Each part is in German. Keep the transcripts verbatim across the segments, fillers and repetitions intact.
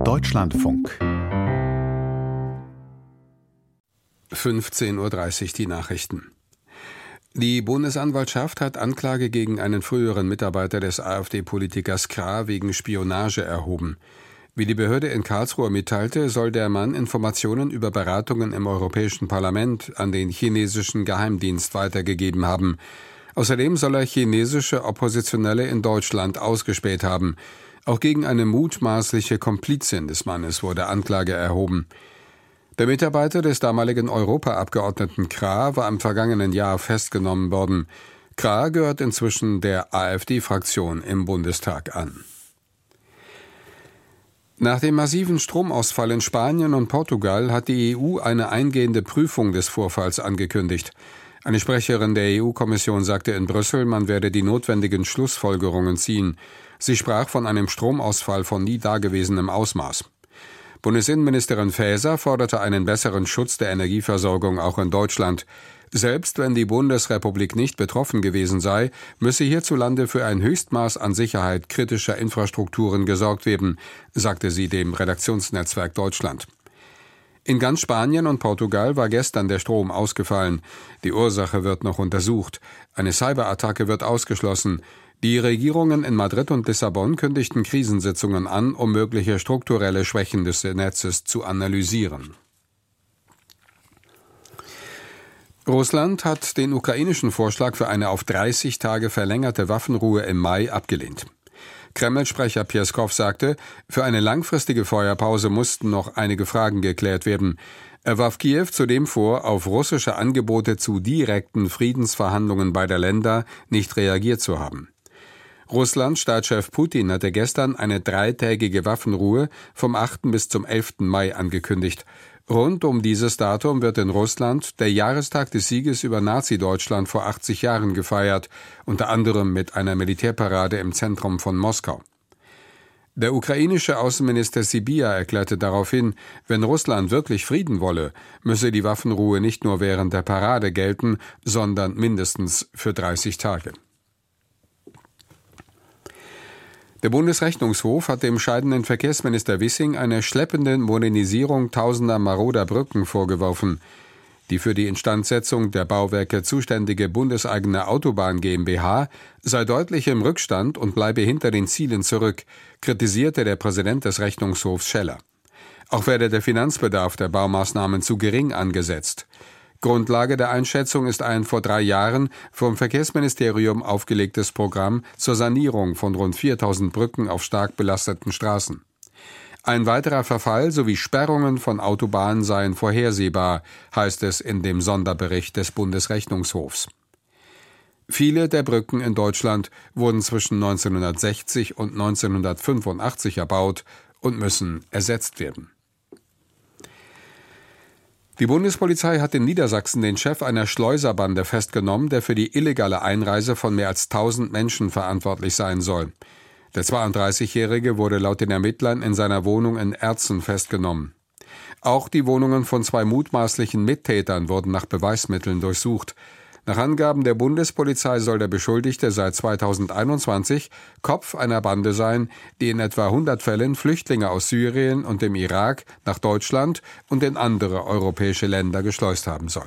Deutschlandfunk. fünfzehn Uhr dreißig die Nachrichten. Die Bundesanwaltschaft hat Anklage gegen einen früheren Mitarbeiter des AfD-Politikers Krah wegen Spionage erhoben. Wie die Behörde in Karlsruhe mitteilte, soll der Mann Informationen über Beratungen im Europäischen Parlament an den chinesischen Geheimdienst weitergegeben haben. Außerdem soll er chinesische Oppositionelle in Deutschland ausgespäht haben. Auch gegen eine mutmaßliche Komplizin des Mannes wurde Anklage erhoben. Der Mitarbeiter des damaligen Europaabgeordneten Krah war im vergangenen Jahr festgenommen worden. Krah gehört inzwischen der AfD-Fraktion im Bundestag an. Nach dem massiven Stromausfall in Spanien und Portugal hat die E U eine eingehende Prüfung des Vorfalls angekündigt. Eine Sprecherin der E U-Kommission sagte in Brüssel, man werde die notwendigen Schlussfolgerungen ziehen. Sie sprach von einem Stromausfall von nie dagewesenem Ausmaß. Bundesinnenministerin Faeser forderte einen besseren Schutz der Energieversorgung auch in Deutschland. Selbst wenn die Bundesrepublik nicht betroffen gewesen sei, müsse hierzulande für ein Höchstmaß an Sicherheit kritischer Infrastrukturen gesorgt werden, sagte sie dem Redaktionsnetzwerk Deutschland. In ganz Spanien und Portugal war gestern der Strom ausgefallen. Die Ursache wird noch untersucht. Eine Cyberattacke wird ausgeschlossen. Die Regierungen in Madrid und Lissabon kündigten Krisensitzungen an, um mögliche strukturelle Schwächen des Netzes zu analysieren. Russland hat den ukrainischen Vorschlag für eine auf dreißig Tage verlängerte Waffenruhe im Mai abgelehnt. Kreml-Sprecher Pjeskow sagte, für eine langfristige Feuerpause mussten noch einige Fragen geklärt werden. Er warf Kiew zudem vor, auf russische Angebote zu direkten Friedensverhandlungen beider Länder nicht reagiert zu haben. Russlands Staatschef Putin hatte gestern eine dreitägige Waffenruhe vom achten bis zum elften Mai angekündigt. Rund um dieses Datum wird in Russland der Jahrestag des Sieges über Nazi-Deutschland vor achtzig Jahren gefeiert, unter anderem mit einer Militärparade im Zentrum von Moskau. Der ukrainische Außenminister Sybiha erklärte daraufhin, wenn Russland wirklich Frieden wolle, müsse die Waffenruhe nicht nur während der Parade gelten, sondern mindestens für dreißig Tage. Der Bundesrechnungshof hat dem scheidenden Verkehrsminister Wissing eine schleppende Modernisierung tausender maroder Brücken vorgeworfen. Die für die Instandsetzung der Bauwerke zuständige bundeseigene Autobahn GmbH sei deutlich im Rückstand und bleibe hinter den Zielen zurück, kritisierte der Präsident des Rechnungshofs Scheller. Auch werde der Finanzbedarf der Baumaßnahmen zu gering angesetzt. Grundlage der Einschätzung ist ein vor drei Jahren vom Verkehrsministerium aufgelegtes Programm zur Sanierung von rund viertausend Brücken auf stark belasteten Straßen. Ein weiterer Verfall sowie Sperrungen von Autobahnen seien vorhersehbar, heißt es in dem Sonderbericht des Bundesrechnungshofs. Viele der Brücken in Deutschland wurden zwischen neunzehnhundertsechzig und neunzehnhundertfünfundachtzig erbaut und müssen ersetzt werden. Die Bundespolizei hat in Niedersachsen den Chef einer Schleuserbande festgenommen, der für die illegale Einreise von mehr als tausend Menschen verantwortlich sein soll. Der zweiunddreißigjährige wurde laut den Ermittlern in seiner Wohnung in Erzen festgenommen. Auch die Wohnungen von zwei mutmaßlichen Mittätern wurden nach Beweismitteln durchsucht. Nach Angaben der Bundespolizei soll der Beschuldigte seit zweitausendeinundzwanzig Kopf einer Bande sein, die in etwa hundert Fällen Flüchtlinge aus Syrien und dem Irak nach Deutschland und in andere europäische Länder geschleust haben soll.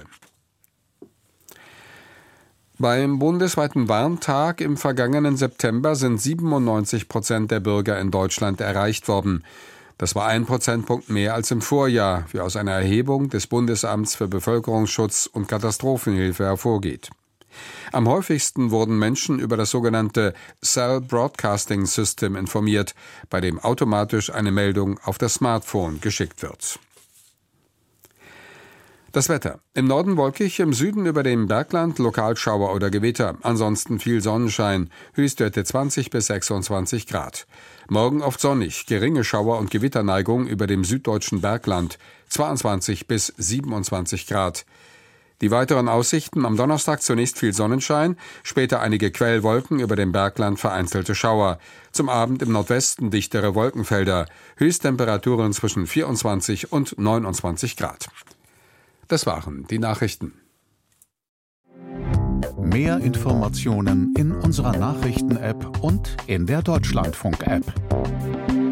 Beim bundesweiten Warntag im vergangenen September sind siebenundneunzig Prozent der Bürger in Deutschland erreicht worden. Das war ein Prozentpunkt mehr als im Vorjahr, wie aus einer Erhebung des Bundesamts für Bevölkerungsschutz und Katastrophenhilfe hervorgeht. Am häufigsten wurden Menschen über das sogenannte Cell Broadcasting System informiert, bei dem automatisch eine Meldung auf das Smartphone geschickt wird. Das Wetter. Im Norden wolkig, im Süden über dem Bergland lokal Schauer oder Gewitter. Ansonsten viel Sonnenschein, Höchstwerte zwanzig bis sechsundzwanzig Grad. Morgen oft sonnig, geringe Schauer- und Gewitterneigung über dem süddeutschen Bergland, zweiundzwanzig bis siebenundzwanzig Grad. Die weiteren Aussichten: am Donnerstag zunächst viel Sonnenschein, später einige Quellwolken, über dem Bergland vereinzelte Schauer. Zum Abend im Nordwesten dichtere Wolkenfelder, Höchsttemperaturen zwischen vierundzwanzig und neunundzwanzig Grad. Das waren die Nachrichten. Mehr Informationen in unserer Nachrichten-App und in der Deutschlandfunk-App.